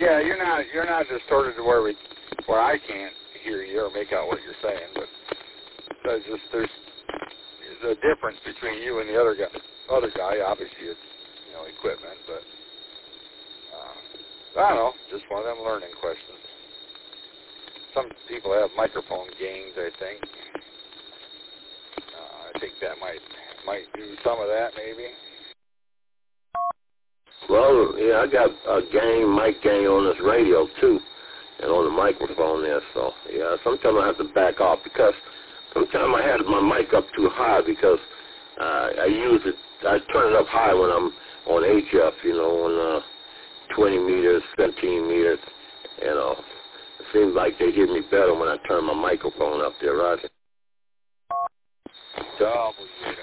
Yeah, you're not distorted to where I can't hear you or make out what you're saying, but there's a difference between you and the other guy. Obviously, it's equipment, but I don't know. Just one of them learning questions. Some people have microphone gains, I think. I think that might do some of that, maybe. Well, yeah, I got a mic gain on this radio too, and on the microphone there. So yeah, sometimes I have to back off because sometimes I had my mic up too high because I turn it up high when I'm on HF, on 20 meters, 17 meters. It seems like they hear me better when I turn my microphone up there, Roger. WABC.